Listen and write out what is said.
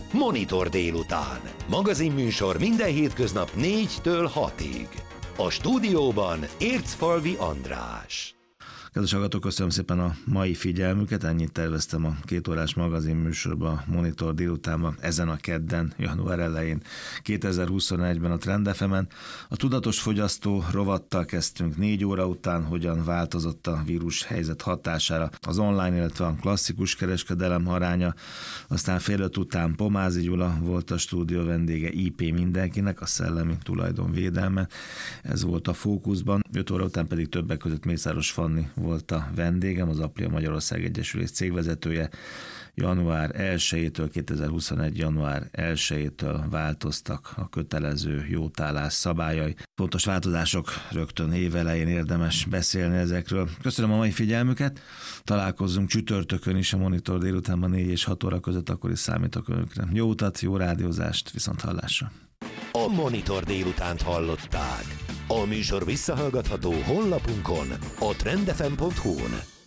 Monitor délután. Magazinműsor minden hétköznap 4-től 6-ig. A stúdióban Ércfalvi András. Kedves hallgatók, köszönöm szépen a mai figyelmüket, ennyit terveztem a 2 órás magazinműsorban, a Monitor délutánban, ezen a kedden, január elején, 2021-ben a Trend FM-en. A Tudatos Fogyasztó rovattal kezdtünk 4 óra után, hogyan változott a vírus helyzet hatására az online, illetve a klasszikus kereskedelem aránya. Aztán fél 5 után Pomázi Gyula volt a stúdió vendége, IP mindenkinek, a szellemi tulajdon védelme. Ez volt a fókuszban. 5 óra után pedig többek között Mészáros Fanni volt a vendégem, az Aplia Magyarország Egyesülés cégvezetője. Január 1-től, 2021. január 1-től változtak a kötelező jótállás szabályai. Fontos változások, rögtön évelején érdemes beszélni ezekről. Köszönöm a mai figyelmüket, találkozzunk csütörtökön is a Monitor délutánban 4 és 6 óra között, akkor is számítok önökre. Jó utat, jó rádiózást, viszont hallásra. A Monitor délutánt hallották. A műsor visszahallgatható honlapunkon, a trendfm.hu-n.